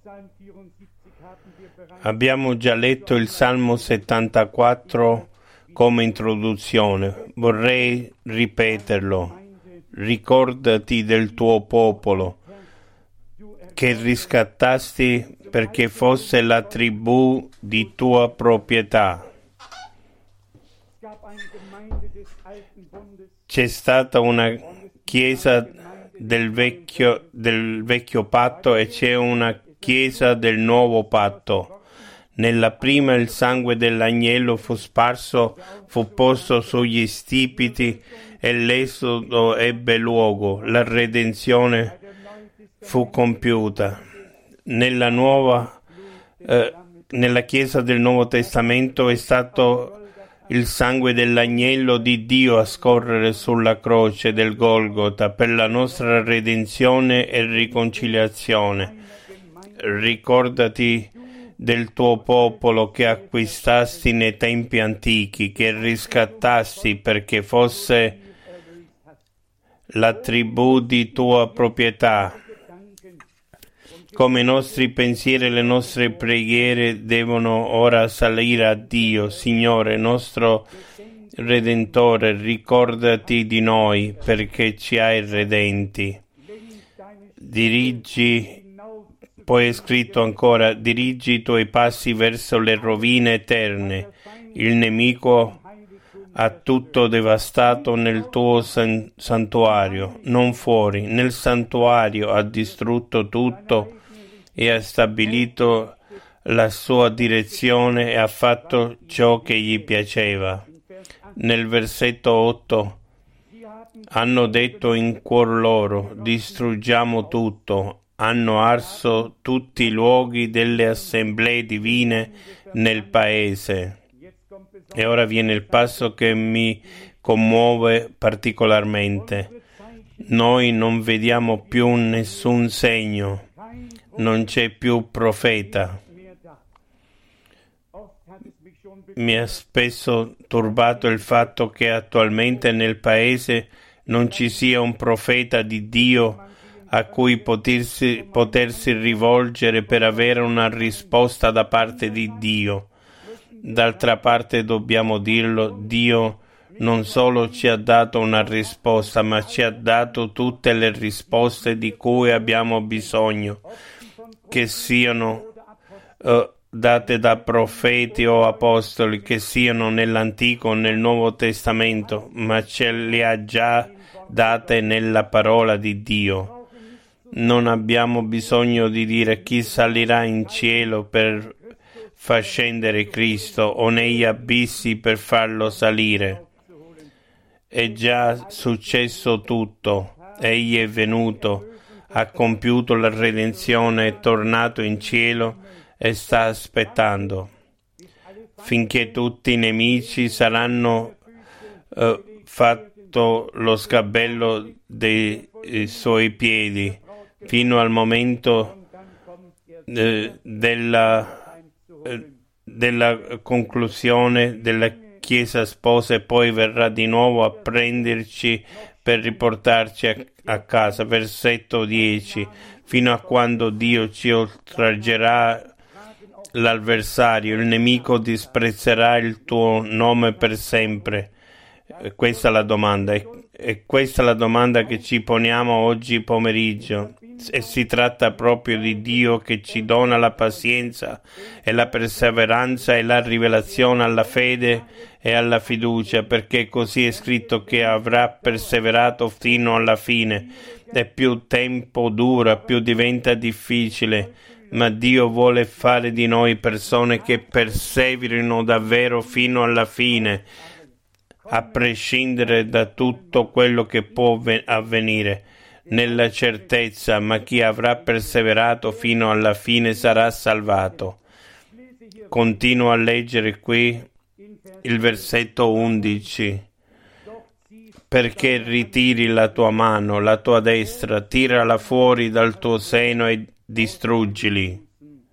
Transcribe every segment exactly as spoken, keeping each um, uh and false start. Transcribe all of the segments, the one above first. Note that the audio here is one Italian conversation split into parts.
Abbiamo già letto il Salmo settantaquattro come introduzione. Vorrei ripeterlo. Ricordati del tuo popolo, che riscattasti perché fosse la tribù di tua proprietà. C'è stata una chiesa del vecchio, del vecchio patto e c'è una chiesa del nuovo patto. Nella prima il sangue dell'agnello fu sparso, fu posto sugli stipiti e l'esodo ebbe luogo. La redenzione fu compiuta. Nella nuova, eh, nella Chiesa del Nuovo Testamento è stato il sangue dell'agnello di Dio a scorrere sulla croce del Golgota per la nostra redenzione e riconciliazione. Ricordati del tuo popolo che acquistasti nei tempi antichi, che riscattasti perché fosse la tribù di tua proprietà. Come i nostri pensieri e le nostre preghiere devono ora salire a Dio. Signore, nostro Redentore, ricordati di noi perché ci hai redenti. Dirigi, poi è scritto ancora, dirigi i tuoi passi verso le rovine eterne. Il nemico ha tutto devastato nel tuo san- santuario, non fuori. Nel santuario ha distrutto tutto e ha stabilito la sua direzione e ha fatto ciò che gli piaceva. Nel versetto otto hanno detto in cuor loro, distruggiamo tutto. Hanno arso tutti i luoghi delle assemblee divine nel paese. E ora viene il passo che mi commuove particolarmente. Noi non vediamo più nessun segno, non c'è più profeta. Mi ha spesso turbato il fatto che attualmente nel paese non ci sia un profeta di Dio a cui potersi, potersi rivolgere per avere una risposta da parte di Dio. D'altra parte dobbiamo dirlo, Dio non solo ci ha dato una risposta, ma ci ha dato tutte le risposte di cui abbiamo bisogno, che siano uh, date da profeti o apostoli, che siano nell'Antico o nel Nuovo Testamento, ma ce le ha già date nella parola di Dio. Non abbiamo bisogno di dire chi salirà in cielo per far scendere Cristo o negli abissi per farlo salire. È già successo tutto. Egli è venuto, ha compiuto la redenzione, è tornato in cielo e sta aspettando finché tutti i nemici saranno uh, fatto lo sgabello dei suoi piedi, fino al momento eh, della, eh, della conclusione della Chiesa sposa, e poi verrà di nuovo a prenderci per riportarci a, a casa. Versetto dieci. Fino a quando Dio ci oltraggerà l'avversario, il nemico disprezzerà il tuo nome per sempre. E questa è la domanda. E questa è la domanda che ci poniamo oggi pomeriggio. E si tratta proprio di Dio che ci dona la pazienza e la perseveranza e la rivelazione alla fede e alla fiducia, perché così è scritto che avrà perseverato fino alla fine. E più tempo dura, più diventa difficile, ma Dio vuole fare di noi persone che perseverino davvero fino alla fine, a prescindere da tutto quello che può avvenire, nella certezza, ma chi avrà perseverato fino alla fine sarà salvato. Continuo a leggere qui il versetto undici. Perché ritiri la tua mano, la tua destra, tirala fuori dal tuo seno e distruggili.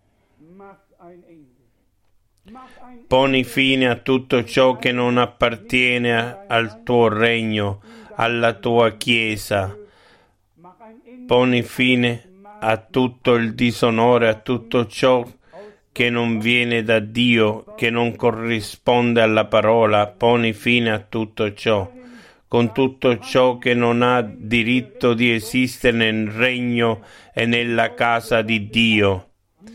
Poni fine a tutto ciò che non appartiene a, al tuo regno, alla tua Chiesa. Poni fine a tutto il disonore, a tutto ciò che non viene da Dio, che non corrisponde alla parola. Poni fine a tutto ciò, con tutto ciò che non ha diritto di esistere nel regno e nella casa di Dio.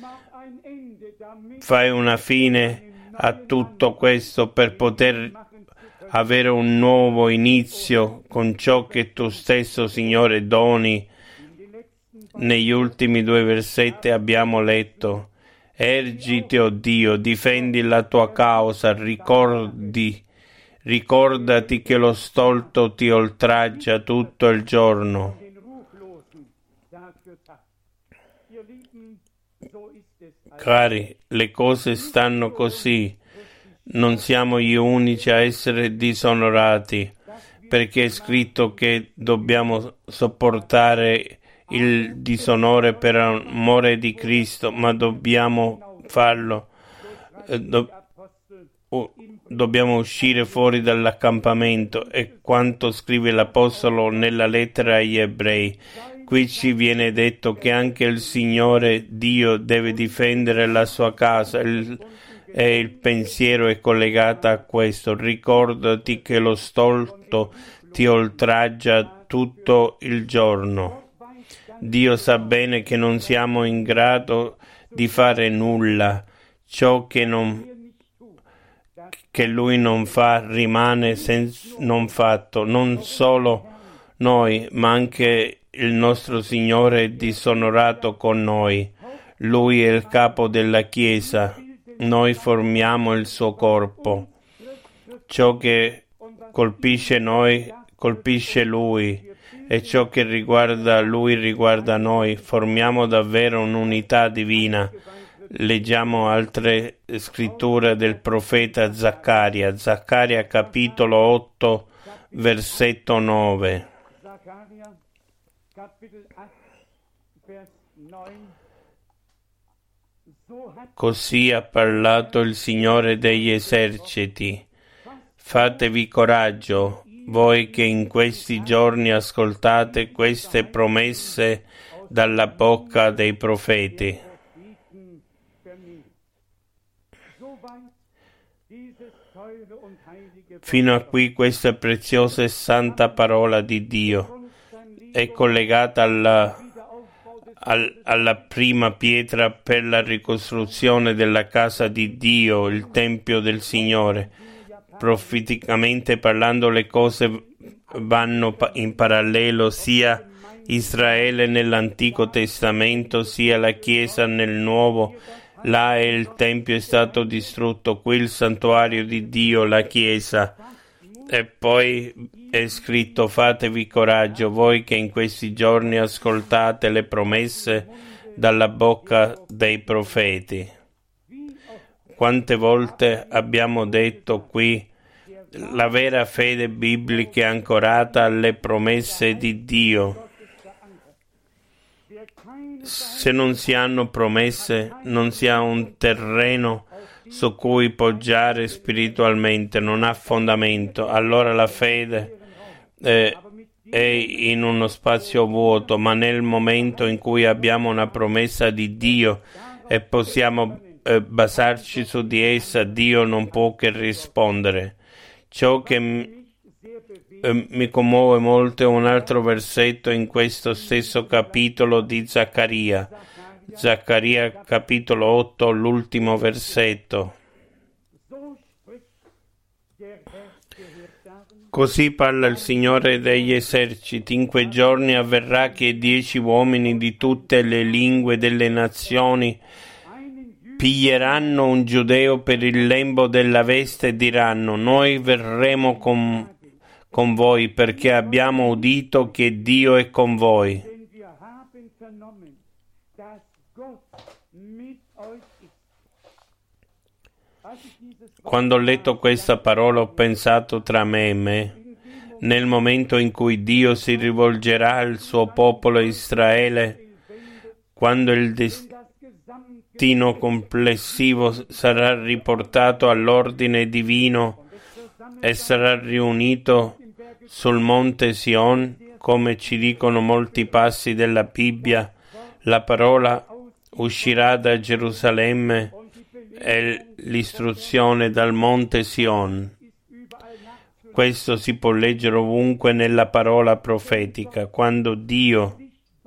Fai una fine a tutto questo per poter avere un nuovo inizio con ciò che tu stesso, Signore, doni. Negli ultimi due versetti abbiamo letto: ergiti, o Dio, difendi la tua causa, ricordi, ricordati che lo stolto ti oltraggia tutto il giorno. Cari, le cose stanno così. Non siamo gli unici a essere disonorati, perché è scritto che dobbiamo sopportare il disonore per amore di Cristo, ma dobbiamo farlo. Eh, do, uh, dobbiamo uscire fuori dall'accampamento, e quanto scrive l'Apostolo nella lettera agli Ebrei. Qui ci viene detto che anche il Signore Dio deve difendere la sua casa, il, e il pensiero è collegato a questo. Ricordati che lo stolto ti oltraggia tutto il giorno. Dio sa bene che non siamo in grado di fare nulla. Ciò che, non, che Lui non fa rimane senza, non fatto. Non solo noi, ma anche il nostro Signore è disonorato con noi. Lui è il capo della Chiesa. Noi formiamo il suo corpo. Ciò che colpisce noi colpisce Lui, e ciò che riguarda Lui riguarda noi. Formiamo davvero un'unità divina. Leggiamo altre scritture del profeta Zaccaria. Zaccaria capitolo otto, versetto nove. Così ha parlato il Signore degli eserciti. Fatevi coraggio, voi che in questi giorni ascoltate queste promesse dalla bocca dei profeti. Fino a qui questa preziosa e santa parola di Dio è collegata alla Al, alla prima pietra per la ricostruzione della casa di Dio, il Tempio del Signore. Profeticamente parlando, le cose vanno in parallelo, sia Israele nell'Antico Testamento, sia la Chiesa nel Nuovo. Là è il Tempio è stato distrutto, qui il santuario di Dio, la Chiesa. E poi è scritto: fatevi coraggio, voi che in questi giorni ascoltate le promesse dalla bocca dei profeti. Quante volte abbiamo detto qui: la vera fede biblica è ancorata alle promesse di Dio. Se non si hanno promesse, non si ha un terreno su cui poggiare spiritualmente, non ha fondamento. Allora la fede eh, è in uno spazio vuoto, ma nel momento in cui abbiamo una promessa di Dio e possiamo eh, basarci su di essa, Dio non può che rispondere. Ciò che m- eh, mi commuove molto è un altro versetto in questo stesso capitolo di Zaccaria. Zaccaria capitolo otto, l'ultimo versetto. Così parla il Signore degli eserciti: in quei giorni avverrà che dieci uomini di tutte le lingue delle nazioni piglieranno un giudeo per il lembo della veste e diranno: noi verremo con, con voi perché abbiamo udito che Dio è con voi. Quando ho letto questa parola ho pensato tra me e me, nel momento in cui Dio si rivolgerà al suo popolo Israele, quando il destino complessivo sarà riportato all'ordine divino e sarà riunito sul monte Sion, come ci dicono molti passi della Bibbia, La parola uscirà da Gerusalemme e l'istruzione dal monte Sion. Questo si può leggere ovunque nella parola profetica. Quando Dio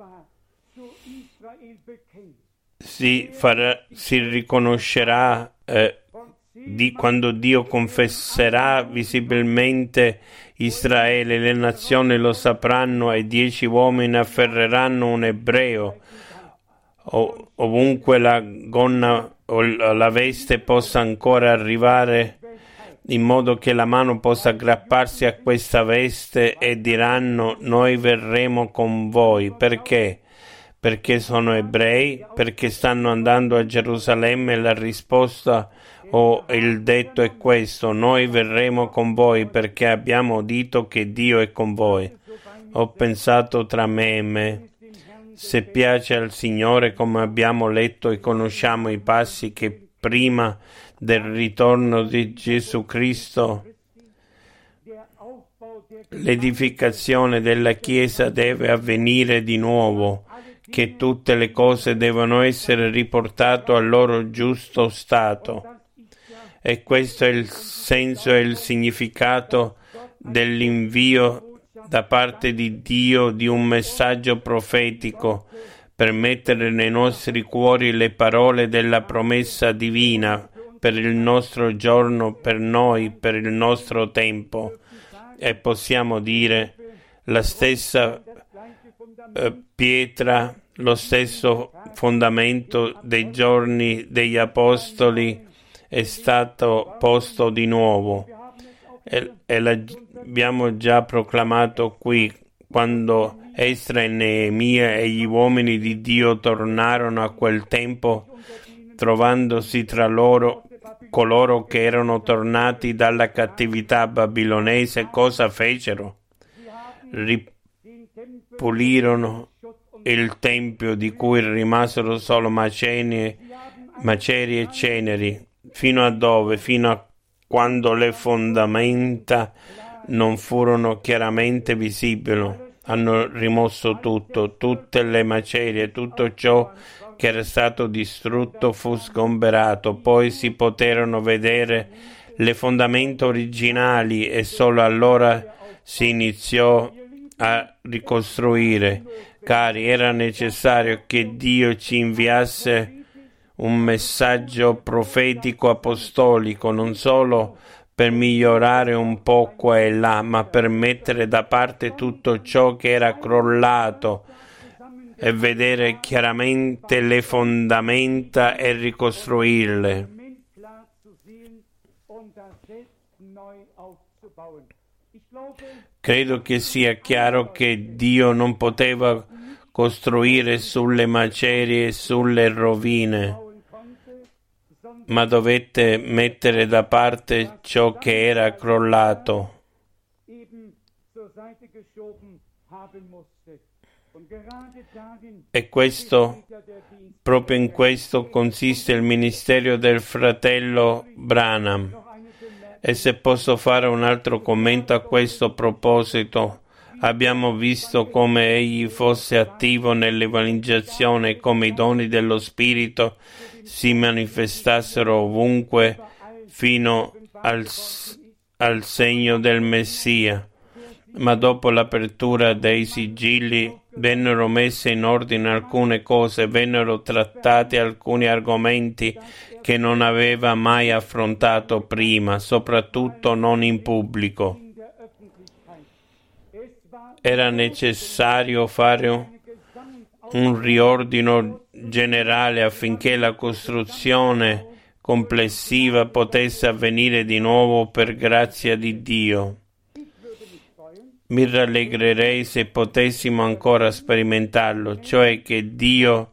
si, farà, si riconoscerà, eh, di, quando Dio confesserà visibilmente Israele, le nazioni lo sapranno e dieci uomini afferreranno un ebreo, o, ovunque la gonna o la veste possa ancora arrivare, in modo che la mano possa aggrapparsi a questa veste, e diranno: noi verremo con voi. Perché? Perché sono ebrei? Perché stanno andando a Gerusalemme? La risposta o il detto è questo: noi verremo con voi perché abbiamo udito che Dio è con voi. Ho pensato tra me e me: se piace al Signore, come abbiamo letto e conosciamo i passi, che prima del ritorno di Gesù Cristo l'edificazione della Chiesa deve avvenire di nuovo, che tutte le cose devono essere riportate al loro giusto stato. E questo è il senso e il significato dell'invio da parte di Dio di un messaggio profetico, per mettere nei nostri cuori le parole della promessa divina per il nostro giorno, per noi, per il nostro tempo. E possiamo dire: la stessa eh, pietra, lo stesso fondamento dei giorni degli Apostoli è stato posto di nuovo, e, e l'abbiamo già proclamato qui, quando Esra e Neemia e gli uomini di Dio tornarono a quel tempo, trovandosi tra loro coloro che erano tornati dalla cattività babilonese. Cosa fecero? Ripulirono il tempio, di cui rimasero solo macerie, macerie e ceneri. Fino a dove? Fino a quando le fondamenta non furono chiaramente visibili. Hanno rimosso tutto, tutte le macerie, tutto ciò che era stato distrutto fu sgomberato. Poi si poterono vedere le fondamenta originali e solo allora si iniziò a ricostruire. Cari, era necessario che Dio ci inviasse un messaggio profetico apostolico, non solo per migliorare un po' qua e là, ma per mettere da parte tutto ciò che era crollato e vedere chiaramente le fondamenta e ricostruirle. Credo che sia chiaro che Dio non poteva costruire sulle macerie e sulle rovine, ma dovette mettere da parte ciò che era crollato. E questo, proprio in questo consiste il ministero del fratello Branham. E se posso fare un altro commento a questo proposito, abbiamo visto come egli fosse attivo nell'evangelizzazione e come i doni dello Spirito si manifestassero ovunque fino al, al segno del Messia. Ma dopo l'apertura dei sigilli vennero messe in ordine alcune cose, vennero trattati alcuni argomenti che non aveva mai affrontato prima, soprattutto non in pubblico. Era necessario fare un riordino generale affinché la costruzione complessiva potesse avvenire di nuovo per grazia di Dio. Mi rallegrerei se potessimo ancora sperimentarlo, cioè che Dio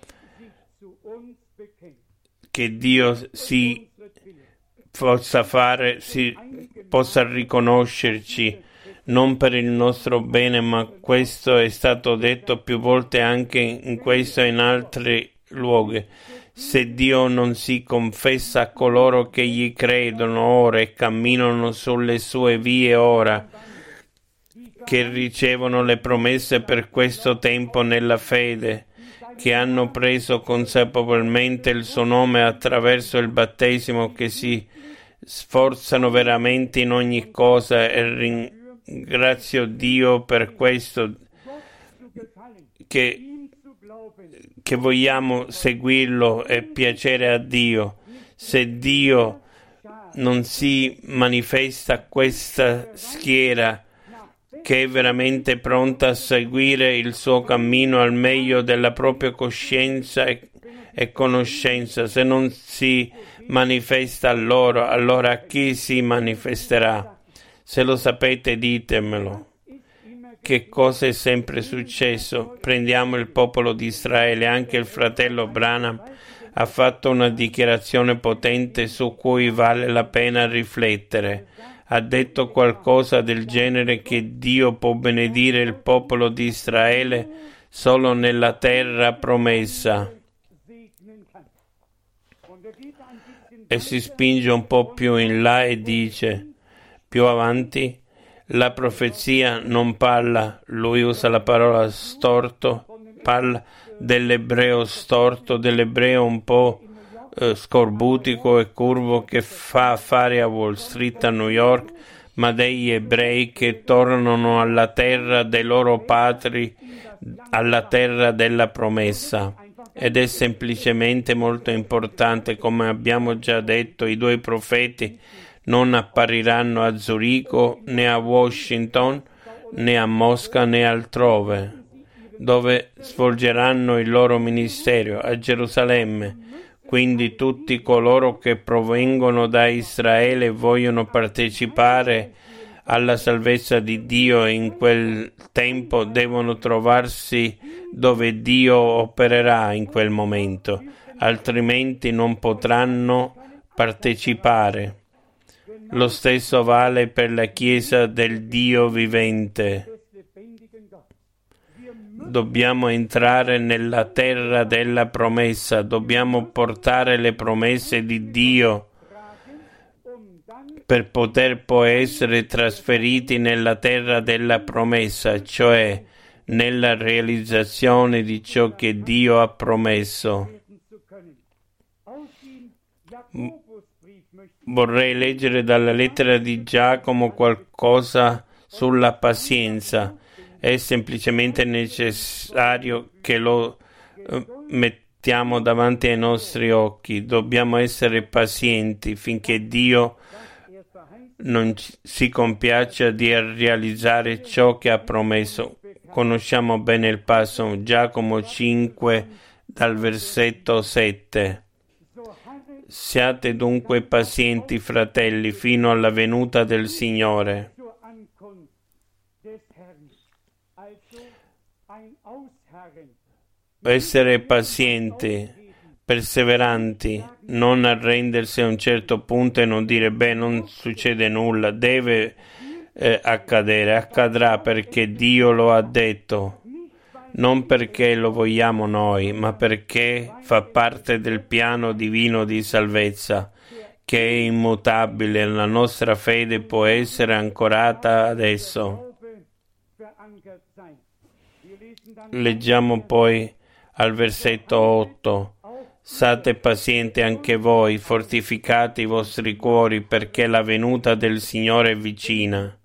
che Dio si possa fare, si possa riconoscerci non per il nostro bene, ma questo è stato detto più volte anche in questo e in altri luoghi. Se Dio non si confessa a coloro che gli credono ora e camminano sulle sue vie ora, che ricevono le promesse per questo tempo nella fede, che hanno preso consapevolmente il suo nome attraverso il battesimo, che si sforzano veramente in ogni cosa, e ringrazio Dio per questo, che, che vogliamo seguirlo e piacere a Dio. Se Dio non si manifesta questa schiera che è veramente pronta a seguire il suo cammino al meglio della propria coscienza e, e conoscenza, se non si manifesta a loro, allora a chi si manifesterà? Se lo sapete, ditemelo. Che cosa è sempre successo? Prendiamo il popolo di Israele, anche il fratello Branham ha fatto una dichiarazione potente su cui vale la pena riflettere. Ha detto qualcosa del genere, che Dio può benedire il popolo di Israele solo nella terra promessa. E si spinge un po' più in là e dice, più avanti, la profezia non parla, lui usa la parola storto, parla dell'ebreo storto, dell'ebreo un po' eh, scorbutico e curvo che fa affari a Wall Street a New York, ma degli ebrei che tornano alla terra dei loro padri, alla terra della promessa. Ed è semplicemente molto importante, come abbiamo già detto, i due profeti non appariranno a Zurigo, né a Washington, né a Mosca, né altrove, dove svolgeranno il loro ministero, a Gerusalemme. Quindi tutti coloro che provengono da Israele e vogliono partecipare alla salvezza di Dio in quel tempo devono trovarsi dove Dio opererà in quel momento, altrimenti non potranno partecipare. Lo stesso vale per la Chiesa del Dio vivente. Dobbiamo entrare nella terra della promessa, dobbiamo portare le promesse di Dio per poter poi essere trasferiti nella terra della promessa, cioè nella realizzazione di ciò che Dio ha promesso. Vorrei leggere dalla lettera di Giacomo qualcosa sulla pazienza. È semplicemente necessario che lo eh, mettiamo davanti ai nostri occhi. Dobbiamo essere pazienti finché Dio non si compiaccia di realizzare ciò che ha promesso. Conosciamo bene il passo, Giacomo cinque, dal versetto sette. Siate dunque pazienti, fratelli, fino alla venuta del Signore. Essere pazienti, perseveranti, non arrendersi a un certo punto e non dire beh, non succede nulla, deve eh, accadere, accadrà perché Dio lo ha detto, non perché lo vogliamo noi, ma perché fa parte del piano divino di salvezza, che è immutabile. La nostra fede può essere ancorata adesso. Leggiamo poi al versetto otto. Sate pazienti anche voi, fortificate i vostri cuori, perché la venuta del Signore è vicina.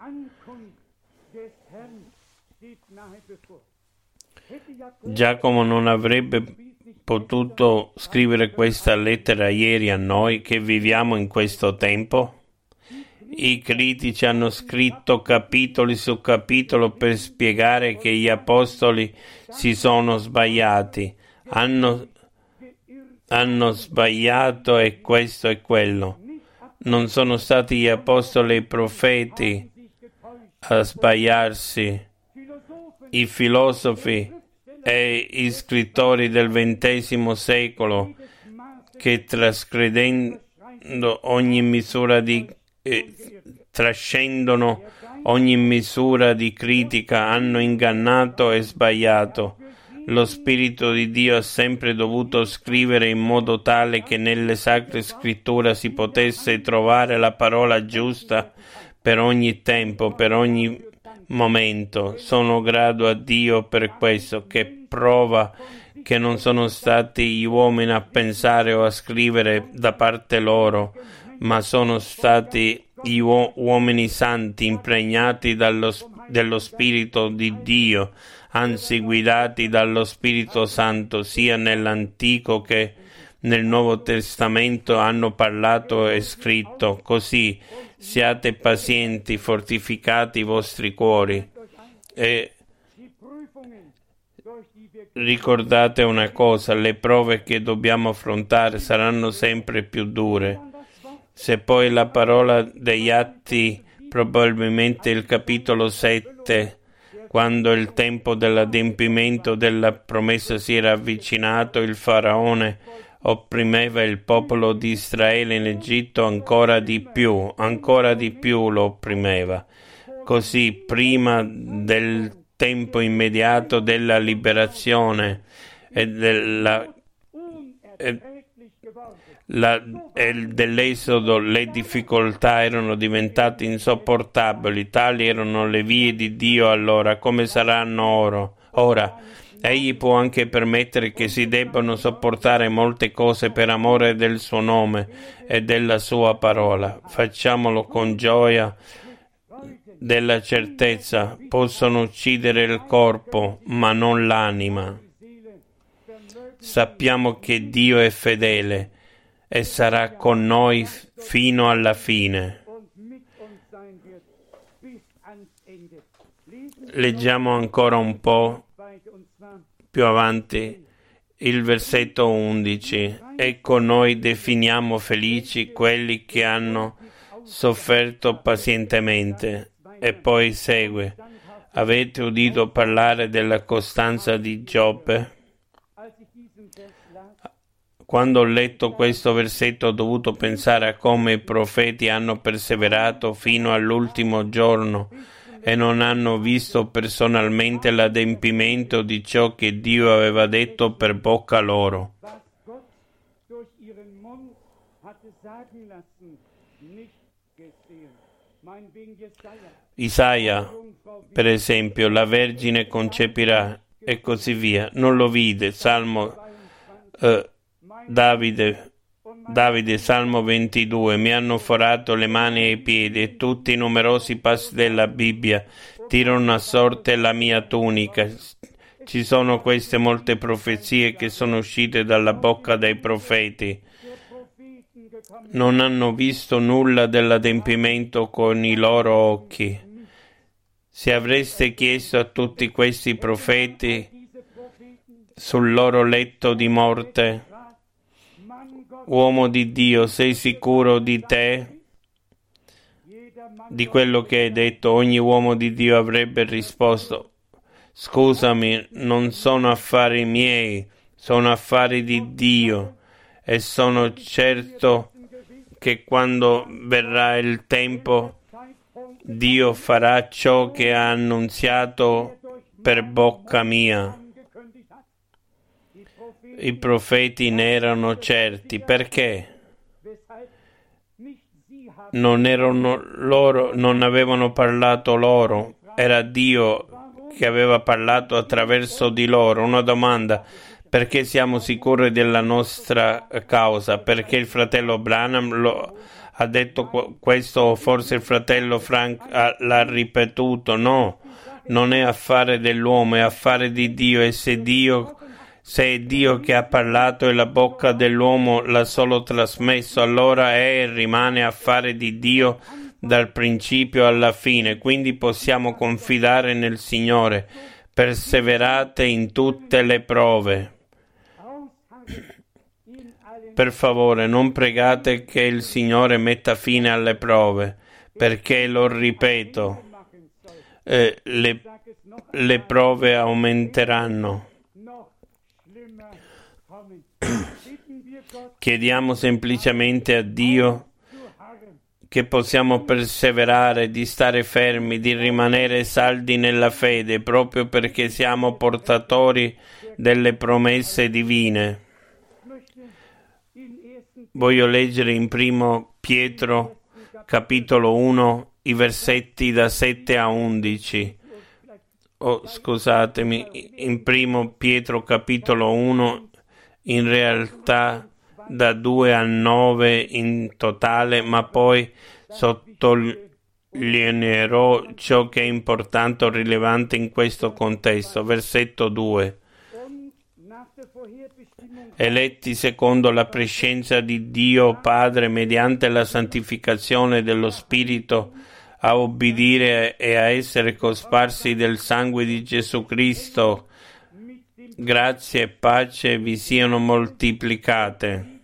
Giacomo non avrebbe potuto scrivere questa lettera ieri a noi che viviamo in questo tempo? I critici hanno scritto capitoli su capitolo per spiegare che gli apostoli si sono sbagliati, hanno, hanno sbagliato e questo e quello. Non sono stati gli apostoli e i profeti a sbagliarsi, i filosofi e i scrittori del ventesimo secolo che trascredendo ogni misura di eh, trascendono ogni misura di critica hanno ingannato e sbagliato. Lo Spirito di Dio ha sempre dovuto scrivere in modo tale che nelle Sacre Scritture si potesse trovare la parola giusta per ogni tempo, per ogni momento. Sono grato a Dio per questo, che prova che non sono stati gli uomini a pensare o a scrivere da parte loro, ma sono stati gli uo- uomini santi impregnati dallo, dello Spirito di Dio, anzi guidati dallo Spirito Santo, sia nell'Antico che nel Nuovo Testamento hanno parlato e scritto. Così siate pazienti, fortificati i vostri cuori e ricordate una cosa: le prove che dobbiamo affrontare saranno sempre più dure. Se poi la parola degli Atti, probabilmente il capitolo sette, quando il tempo dell'adempimento della promessa si era avvicinato, il faraone opprimeva il popolo di Israele in Egitto ancora di più, ancora di più lo opprimeva. Così, prima del tempo immediato della liberazione e della e, la, e dell'esodo, le difficoltà erano diventate insopportabili. Tali erano le vie di Dio allora, come saranno ora. ora. Egli può anche permettere che si debbano sopportare molte cose per amore del suo nome e della sua parola. Facciamolo con gioia, della certezza: possono uccidere il corpo, ma non l'anima. Sappiamo che Dio è fedele e sarà con noi fino alla fine. Leggiamo ancora un po' più avanti il versetto undici. Ecco, noi definiamo felici quelli che hanno sofferto pazientemente. E poi segue: avete udito parlare della costanza di Giobbe? Quando ho letto questo versetto ho dovuto pensare a come i profeti hanno perseverato fino all'ultimo giorno e non hanno visto personalmente l'adempimento di ciò che Dio aveva detto per bocca loro. Isaia, per esempio, la Vergine concepirà e così via. Non lo vide. Salmo eh, Davide, Davide, Salmo ventidue. Mi hanno forato le mani e i piedi e tutti i numerosi passi della Bibbia tirano a sorte la mia tunica. Ci sono queste molte profezie che sono uscite dalla bocca dei profeti. Non hanno visto nulla dell'adempimento con i loro occhi. Se avreste chiesto a tutti questi profeti sul loro letto di morte: uomo di Dio, sei sicuro di te, di quello che hai detto? Ogni uomo di Dio avrebbe risposto: scusami, non sono affari miei, sono affari di Dio, e sono certo che quando verrà il tempo Dio farà ciò che ha annunziato per bocca mia. I profeti ne erano certi. Perché? Non erano loro, non avevano parlato loro, era Dio che aveva parlato attraverso di loro. Una domanda: perché siamo sicuri della nostra causa? Perché il fratello Branham lo ha detto questo, o forse il fratello Frank ha, l'ha ripetuto? No, non è affare dell'uomo, è affare di Dio. E se Dio Se è Dio che ha parlato e la bocca dell'uomo l'ha solo trasmesso, allora è e rimane affare di Dio dal principio alla fine. Quindi possiamo confidare nel Signore. Perseverate in tutte le prove. Per favore, non pregate che il Signore metta fine alle prove, perché, lo ripeto, eh, le, le prove aumenteranno. Chiediamo semplicemente a Dio che possiamo perseverare, di stare fermi, di rimanere saldi nella fede, proprio perché siamo portatori delle promesse divine. Voglio leggere in primo Pietro, capitolo uno, i versetti da sette a undici. oh, scusatemi, in primo Pietro capitolo uno, in realtà da due a nove in totale, ma poi sottolineerò ciò che è importante o rilevante in questo contesto. Versetto due. Eletti secondo la prescenza di Dio Padre mediante la santificazione dello Spirito a obbedire e a essere cosparsi del sangue di Gesù Cristo, grazie e pace vi siano moltiplicate.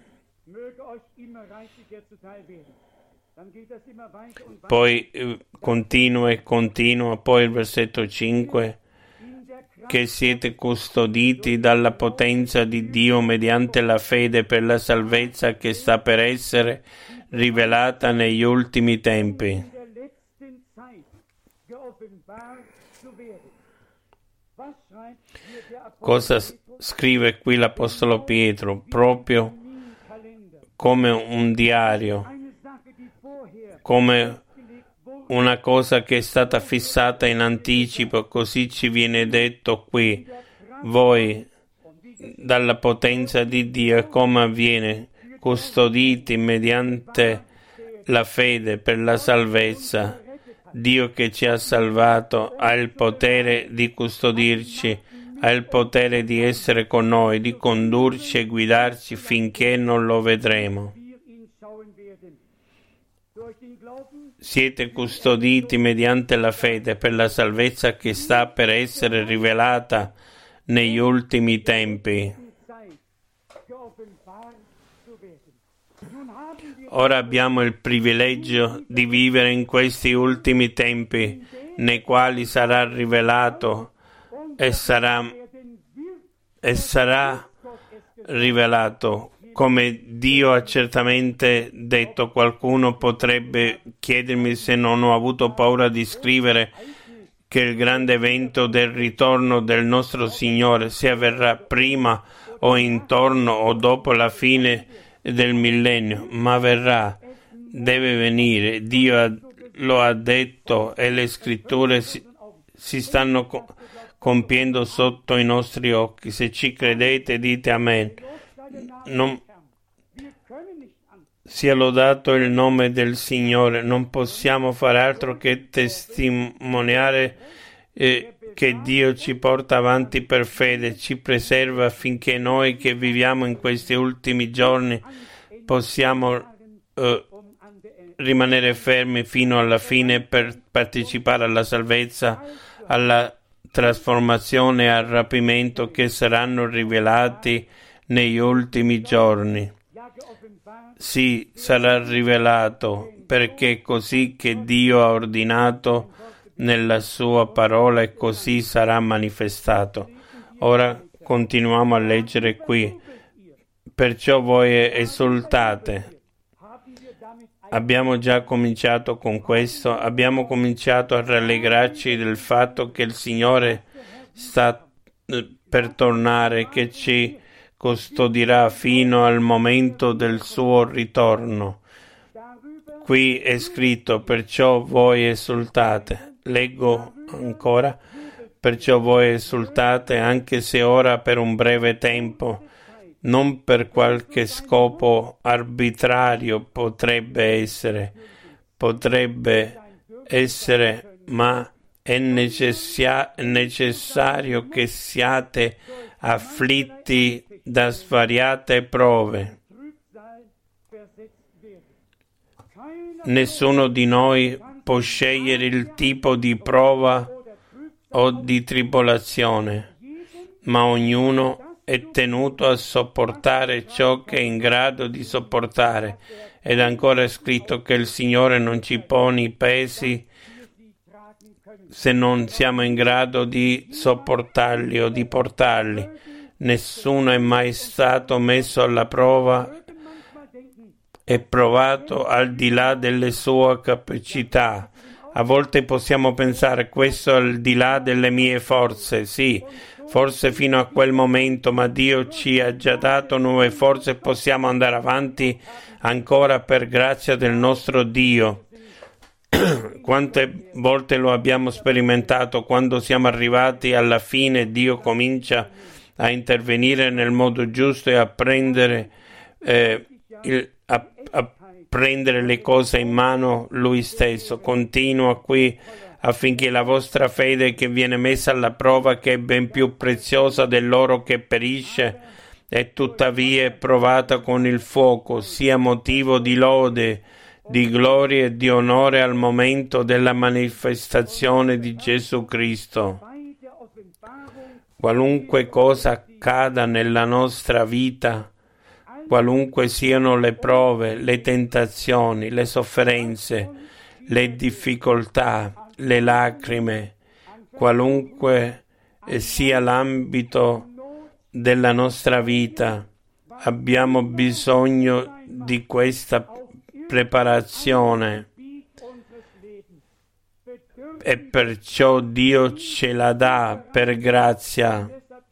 Poi eh, continua e continua, poi il versetto cinque, che siete custoditi dalla potenza di Dio mediante la fede per la salvezza che sta per essere rivelata negli ultimi tempi. Cosa scrive qui l'Apostolo Pietro? Proprio come un diario, come una cosa che è stata fissata in anticipo, così ci viene detto qui. Voi, dalla potenza di Dio, e come avviene? Custoditi mediante la fede per la salvezza. Dio che ci ha salvato ha il potere di custodirci, ha il potere di essere con noi, di condurci e guidarci finché non lo vedremo. Siete custoditi mediante la fede per la salvezza che sta per essere rivelata negli ultimi tempi. Ora abbiamo il privilegio di vivere in questi ultimi tempi, nei quali sarà rivelato e sarà, e sarà rivelato come Dio ha certamente detto. Qualcuno potrebbe chiedermi se non ho avuto paura di scrivere che il grande evento del ritorno del nostro Signore, se avverrà prima o intorno o dopo la fine del millennio, ma verrà, deve venire. Dio ha, lo ha detto e le scritture si, si stanno co- compiendo sotto i nostri occhi. Se ci credete, dite amen. Non sia lodato il nome del Signore. Non possiamo fare altro che testimoniare eh, che Dio ci porta avanti per fede, ci preserva affinché noi che viviamo in questi ultimi giorni possiamo eh, rimanere fermi fino alla fine per partecipare alla salvezza, alla trasformazione e al rapimento che saranno rivelati negli ultimi giorni. Sì, sarà rivelato, perché è così che Dio ha ordinato nella sua parola e così sarà manifestato. Ora continuiamo a leggere qui. Perciò voi esultate. Abbiamo già cominciato con questo, abbiamo cominciato a rallegrarci del fatto che il Signore sta per tornare, che ci custodirà fino al momento del suo ritorno. Qui è scritto, perciò voi esultate. Leggo ancora, perciò voi esultate, anche se ora per un breve tempo, non per qualche scopo arbitrario potrebbe essere, potrebbe essere, ma è necessia- necessario che siate afflitti da svariate prove. Nessuno di noi può scegliere il tipo di prova o di tribolazione, ma ognuno è tenuto a sopportare ciò che è in grado di sopportare. Ed ancora è scritto che il Signore non ci pone i pesi se non siamo in grado di sopportarli o di portarli. Nessuno è mai stato messo alla prova e provato al di là delle sue capacità. A volte possiamo pensare, questo è al di là delle mie forze. Sì, forse fino a quel momento, ma Dio ci ha già dato nuove forze e possiamo andare avanti ancora per grazia del nostro Dio. Quante volte lo abbiamo sperimentato, quando siamo arrivati alla fine Dio comincia a intervenire nel modo giusto e a prendere, eh, il, a, a prendere le cose in mano Lui stesso. Continua qui affinché la vostra fede, che viene messa alla prova, che è ben più preziosa dell'oro che perisce e tuttavia è provata con il fuoco, sia motivo di lode, di gloria e di onore al momento della manifestazione di Gesù Cristo. Qualunque cosa accada nella nostra vita, qualunque siano le prove, le tentazioni, le sofferenze, le difficoltà, le lacrime, qualunque sia l'ambito della nostra vita, abbiamo bisogno di questa preparazione e perciò Dio ce la dà per grazia.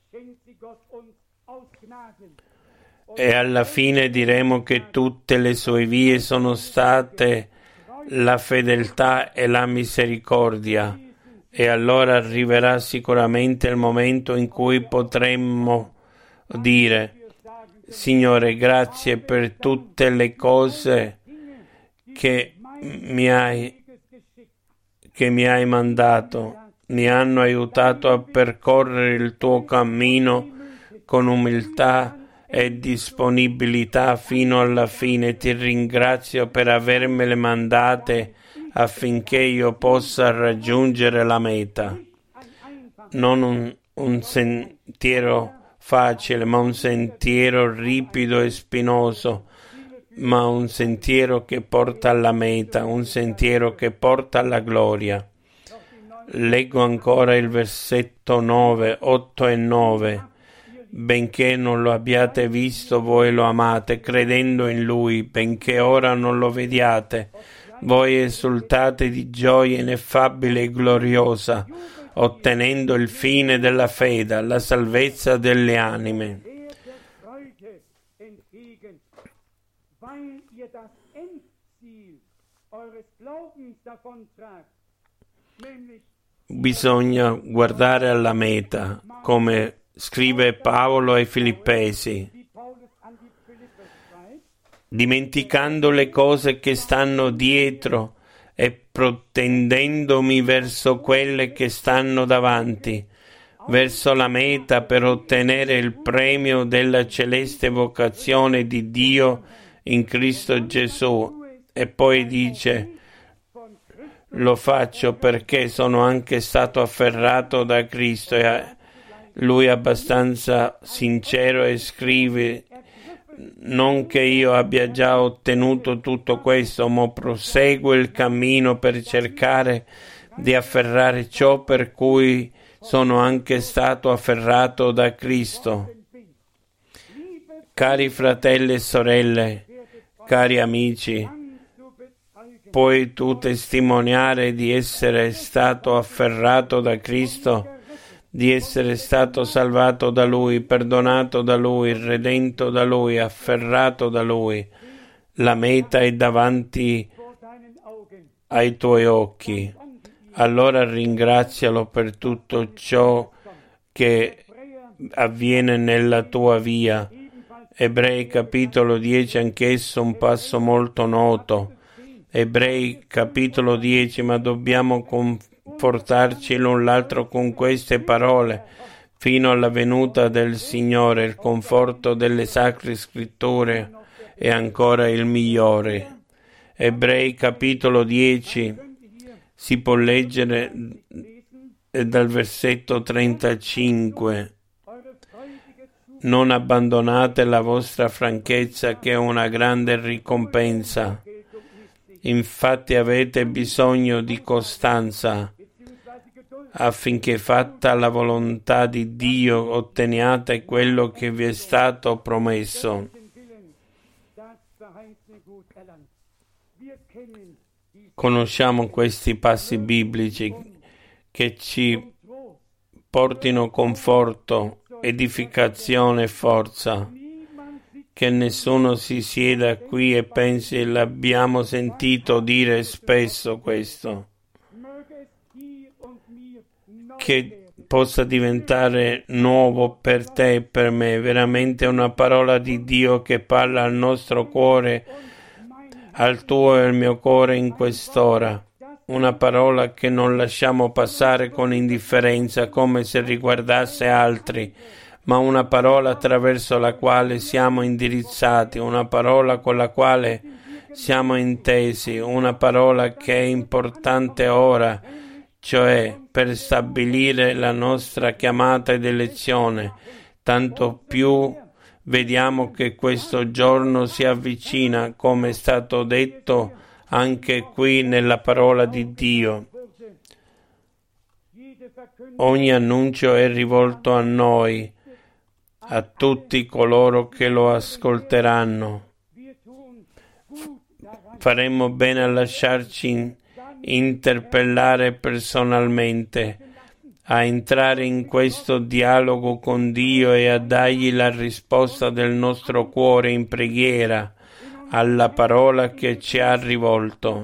E alla fine diremo che tutte le sue vie sono state la fedeltà e la misericordia, e allora arriverà sicuramente il momento in cui potremmo dire: Signore, grazie per tutte le cose che mi hai, che mi hai mandato, mi hanno aiutato a percorrere il tuo cammino con umiltà e disponibilità fino alla fine. Ti ringrazio per avermele mandate affinché io possa raggiungere la meta. Non un, un sentiero facile, ma un sentiero ripido e spinoso, ma un sentiero che porta alla meta, un sentiero che porta alla gloria. Leggo ancora il versetto nove, otto e nove. Benché non lo abbiate visto, voi lo amate, credendo in Lui, benché ora non lo vediate. Voi esultate di gioia ineffabile e gloriosa, ottenendo il fine della fede, la salvezza delle anime. Bisogna guardare alla meta, come scrive Paolo ai Filippesi, dimenticando le cose che stanno dietro e protendendomi verso quelle che stanno davanti, verso la meta, per ottenere il premio della celeste vocazione di Dio in Cristo Gesù. E poi dice: lo faccio perché sono anche stato afferrato da Cristo. E lui è abbastanza sincero e scrive: non che io abbia già ottenuto tutto questo, ma proseguo il cammino per cercare di afferrare ciò per cui sono anche stato afferrato da Cristo. Cari fratelli e sorelle, cari amici, puoi tu testimoniare di essere stato afferrato da Cristo, di essere stato salvato da Lui, perdonato da Lui, redento da Lui, afferrato da Lui. La meta è davanti ai tuoi occhi. Allora ringrazialo per tutto ciò che avviene nella tua via. Ebrei capitolo dieci, anch'esso un passo molto noto. Ebrei capitolo dieci, ma dobbiamo confortarci l'un l'altro con queste parole fino alla venuta del Signore. Il conforto delle sacre scritture è ancora il migliore. Ebrei capitolo dieci si può leggere dal versetto trentacinque. Non abbandonate la vostra franchezza, che è una grande ricompensa. Infatti avete bisogno di costanza, affinché, fatta la volontà di Dio, otteniate quello che vi è stato promesso. Conosciamo questi passi biblici che ci portino conforto, edificazione e forza. che nessuno si sieda qui e pensi l'abbiamo sentito dire spesso questo, che possa diventare nuovo per te e per me, veramente una parola di Dio che parla al nostro cuore, al tuo e al mio cuore in quest'ora. Una parola che non lasciamo passare con indifferenza come se riguardasse altri, ma una parola attraverso la quale siamo indirizzati, una parola con la quale siamo intesi, una parola che è importante ora, cioè per stabilire la nostra chiamata ed elezione. Tanto più vediamo che questo giorno si avvicina, come è stato detto anche qui nella parola di Dio. Ogni annuncio è rivolto a noi, a tutti coloro che lo ascolteranno. Faremmo bene a lasciarci interpellare personalmente, a entrare in questo dialogo con Dio e a dargli la risposta del nostro cuore in preghiera alla parola che ci ha rivolto.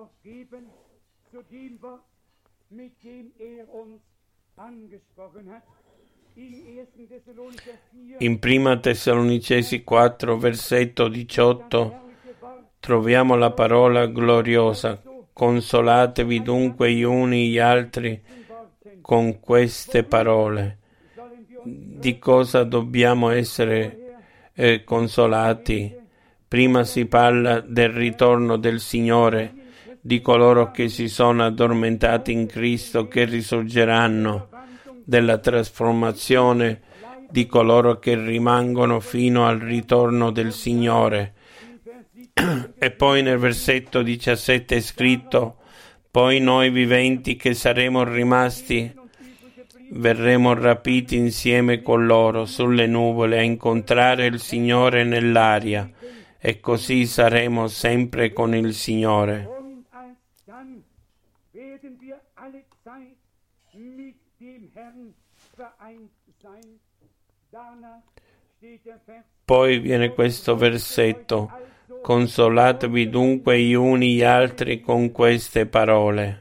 In Prima Tessalonicesi quattro, versetto diciotto, troviamo la parola gloriosa: consolatevi dunque gli uni gli altri con queste parole. Di cosa dobbiamo essere eh, consolati? Prima si parla del ritorno del Signore, di coloro che si sono addormentati in Cristo, che risorgeranno, della trasformazione di coloro che rimangono fino al ritorno del Signore. E poi nel versetto diciassette è scritto: poi noi viventi che saremo rimasti verremo rapiti insieme con loro sulle nuvole a incontrare il Signore nell'aria, e così saremo sempre con il Signore. Poi viene questo versetto: consolatevi dunque gli uni gli altri con queste parole.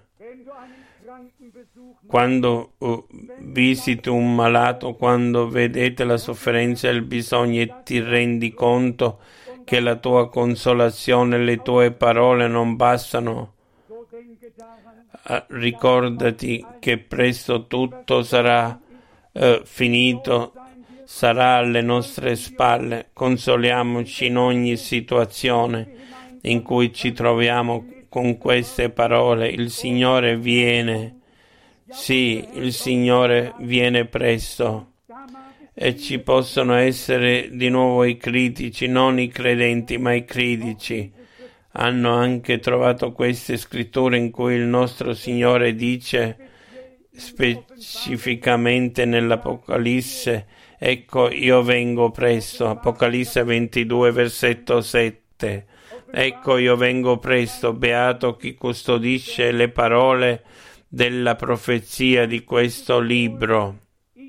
Quando uh, visiti un malato, quando vedete la sofferenza e il bisogno e ti rendi conto che la tua consolazione e le tue parole non bastano, uh, ricordati che presto tutto sarà uh, finito, sarà alle nostre spalle. Consoliamoci in ogni situazione in cui ci troviamo con queste parole: il Signore viene. Sì, il Signore viene presto. E ci possono essere di nuovo i critici, non i credenti, ma i critici. Hanno anche trovato queste scritture in cui il nostro Signore dice specificamente nell'Apocalisse: ecco, io vengo presto. Apocalisse ventidue, versetto sette. Ecco, io vengo presto. Beato chi custodisce le parole della profezia di questo libro.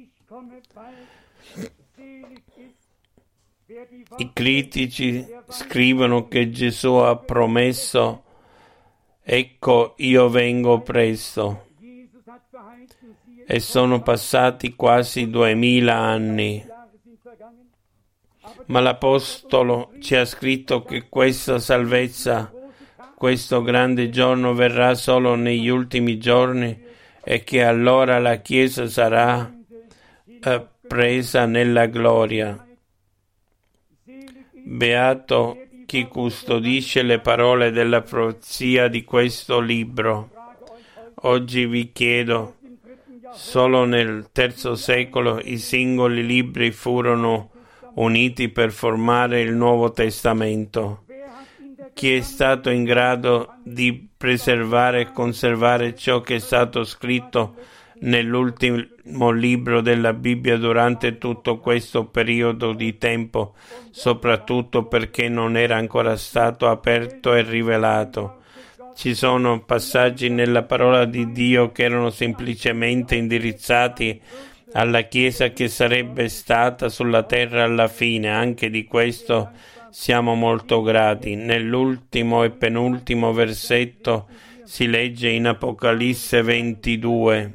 I critici scrivono che Gesù ha promesso: ecco, io vengo presto. E sono passati quasi duemila anni. Ma l'Apostolo ci ha scritto che questa salvezza, questo grande giorno, verrà solo negli ultimi giorni, e che allora la Chiesa sarà eh, presa nella gloria. Beato chi custodisce le parole della profezia di questo libro. Oggi vi chiedo: solo nel terzo secolo i singoli libri furono uniti per formare il Nuovo Testamento. Chi è stato in grado di preservare e conservare ciò che è stato scritto nell'ultimo libro della Bibbia durante tutto questo periodo di tempo, soprattutto perché non era ancora stato aperto e rivelato? Ci sono passaggi nella parola di Dio che erano semplicemente indirizzati alla Chiesa che sarebbe stata sulla terra alla fine. Anche di questo siamo molto grati. Nell'ultimo e penultimo versetto si legge in Apocalisse ventidue: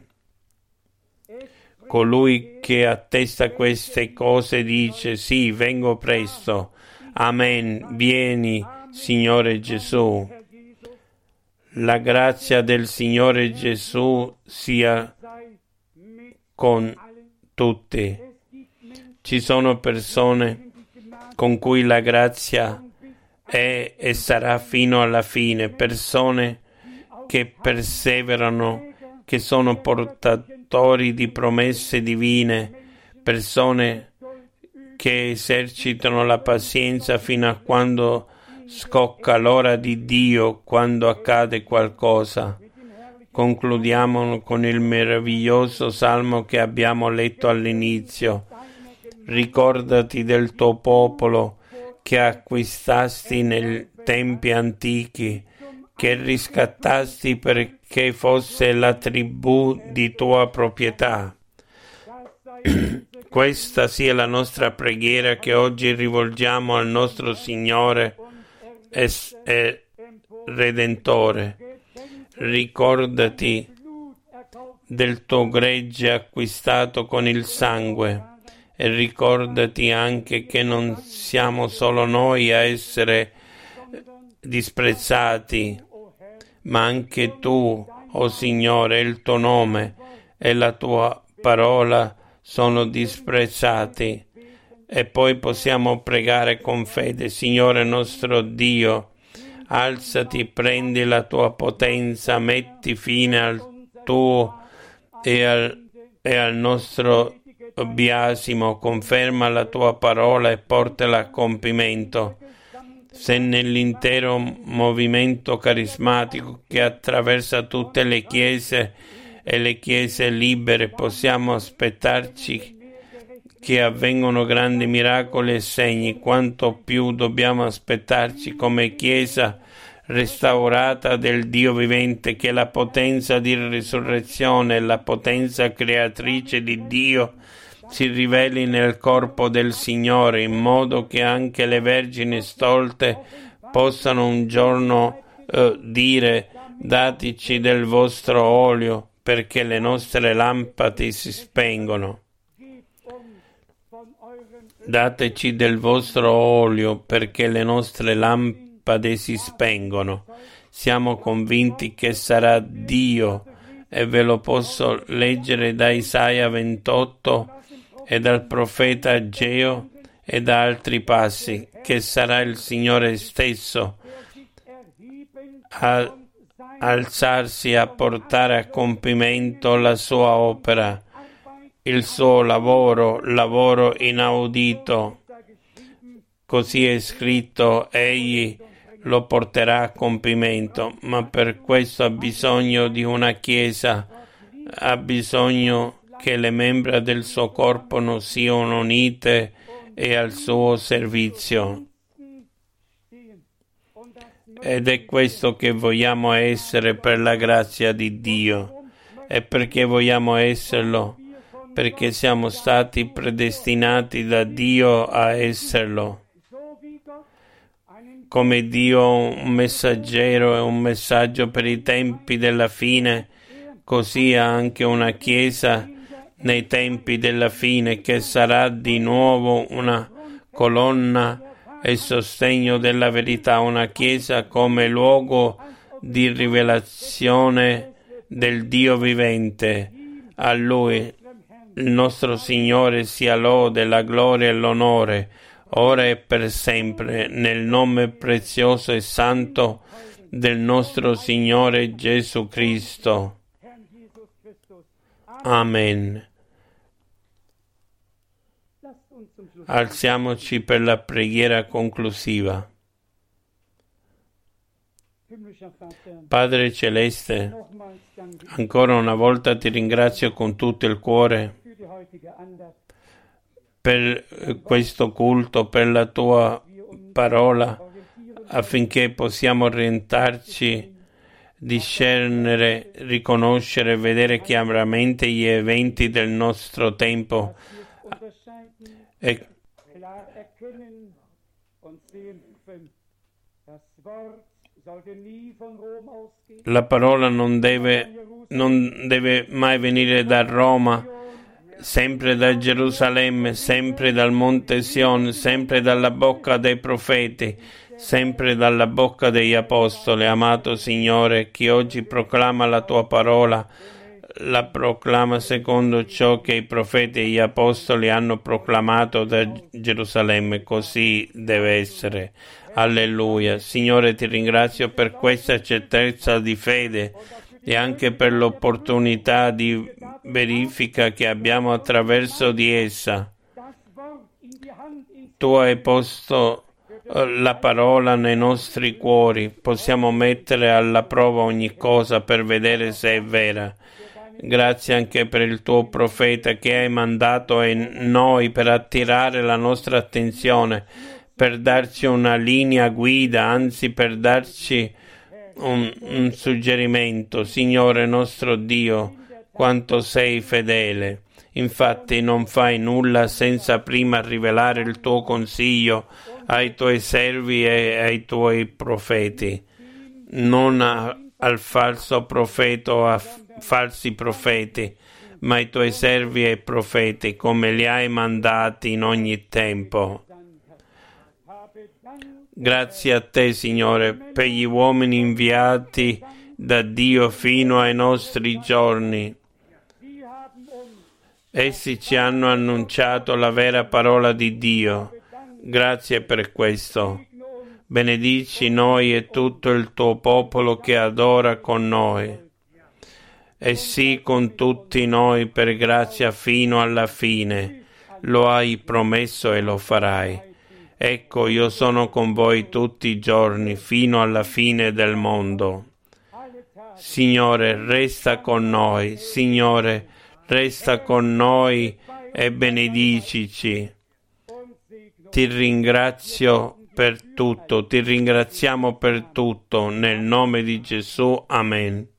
colui che attesta queste cose dice: sì, vengo presto. Amen. Vieni, Signore Gesù. La grazia del Signore Gesù sia con tutti. Ci sono persone con cui la grazia è e sarà fino alla fine, persone che perseverano, che sono portatori di promesse divine, persone che esercitano la pazienza fino a quando scocca l'ora di Dio, quando accade qualcosa. Concludiamo con il meraviglioso salmo che abbiamo letto all'inizio. Ricordati del tuo popolo che acquistasti nei tempi antichi, che riscattasti perché fosse la tribù di tua proprietà. Questa sia la nostra preghiera che oggi rivolgiamo al nostro Signore e, e Redentore. Ricordati del tuo gregge acquistato con il sangue e ricordati anche che non siamo solo noi a essere disprezzati, ma anche tu, o Signore, il tuo nome e la tua parola sono disprezzati. E poi possiamo pregare con fede: Signore nostro Dio, alzati, prendi la tua potenza, metti fine al tuo e al, e al nostro biasimo, conferma la tua parola e portala a compimento. Se nell'intero movimento carismatico che attraversa tutte le chiese e le chiese libere possiamo aspettarci che avvengano grandi miracoli e segni, quanto più dobbiamo aspettarci come Chiesa restaurata del Dio vivente, che la potenza di risurrezione e la potenza creatrice di Dio si riveli nel corpo del Signore, in modo che anche le vergini stolte possano un giorno eh, dire: dateci del vostro olio, perché le nostre lampade si spengono. Dateci del vostro olio, perché le nostre lampade si spengono. Siamo convinti che sarà Dio, e ve lo posso leggere da Isaia ventotto e dal profeta Ageo e da altri passi, che sarà il Signore stesso a alzarsi a portare a compimento la sua opera, il suo lavoro, lavoro inaudito. Così è scritto: egli lo porterà a compimento, ma per questo ha bisogno di una Chiesa, ha bisogno che le membra del suo corpo non siano unite e al suo servizio. Ed è questo che vogliamo essere per la grazia di Dio. E perché vogliamo esserlo? Perché siamo stati predestinati da Dio a esserlo. Come Dio un messaggero e un messaggio per i tempi della fine, così ha anche una Chiesa nei tempi della fine, che sarà di nuovo una colonna e sostegno della verità, una Chiesa come luogo di rivelazione del Dio vivente. A Lui, il nostro Signore, sia lode, la gloria e l'onore, ora e per sempre, nel nome prezioso e santo del nostro Signore Gesù Cristo. Amen. Alziamoci per la preghiera conclusiva. Padre Celeste, ancora una volta ti ringrazio con tutto il cuore per questo culto, per la tua parola, affinché possiamo orientarci discernere, riconoscere, vedere chiaramente gli eventi del nostro tempo e la parola non deve, non deve mai venire da Roma, sempre da Gerusalemme, sempre dal Monte Sion, sempre dalla bocca dei profeti, sempre dalla bocca degli apostoli. Amato Signore, chi oggi proclama la tua parola, la proclama secondo ciò che i profeti e gli apostoli hanno proclamato da Gerusalemme. Così deve essere. Alleluia. Signore, ti ringrazio per questa certezza di fede e anche per l'opportunità di verifica che abbiamo attraverso di essa. Tu hai posto la parola nei nostri cuori, possiamo mettere alla prova ogni cosa per vedere se è vera. Grazie anche per il tuo profeta che hai mandato in noi per attirare la nostra attenzione, per darci una linea guida, anzi per darci un, un suggerimento. Signore nostro Dio, quanto sei fedele. Infatti non fai nulla senza prima rivelare il tuo consiglio ai tuoi servi e ai tuoi profeti, non a, al falso profeta o a f- falsi profeti, ma ai tuoi servi e profeti, come li hai mandati in ogni tempo. Grazie a te, Signore, per gli uomini inviati da Dio fino ai nostri giorni. Essi ci hanno annunciato la vera parola di Dio. Grazie per questo. Benedici noi e tutto il tuo popolo che adora con noi. E sì, con tutti noi per grazia fino alla fine. Lo hai promesso e lo farai. Ecco, io sono con voi tutti i giorni fino alla fine del mondo. Signore, resta con noi. Signore, resta con noi e benedicici. Ti ringrazio per tutto, ti ringraziamo per tutto, nel nome di Gesù. Amen.